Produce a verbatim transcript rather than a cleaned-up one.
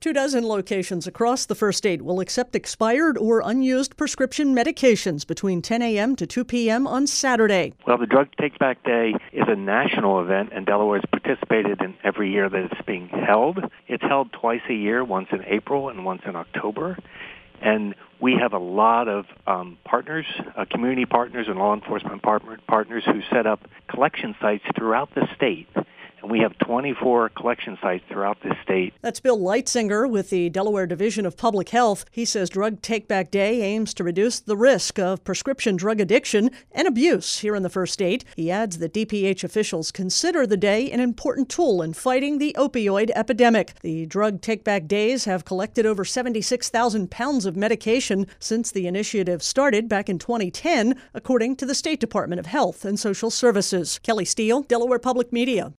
Two dozen locations across the first state will accept expired or unused prescription medications between ten a.m. to two p.m. on Saturday. Well, the Drug Take Back Day is a national event, and Delaware has participated in every year that it's being held. It's held twice a year, once in April and once in October. And we have a lot of um, partners, uh, community partners and law enforcement partner, partners who set up collection sites throughout the state. And we have twenty-four collection sites throughout the state. That's Bill Leitzinger with the Delaware Division of Public Health. He says Drug Take Back Day aims to reduce the risk of prescription drug addiction and abuse here in the first state. He adds that D P H officials consider the day an important tool in fighting the opioid epidemic. The Drug Take Back Days have collected over seventy-six thousand pounds of medication since the initiative started back in twenty ten, according to the State Department of Health and Social Services. Kelly Steele, Delaware Public Media.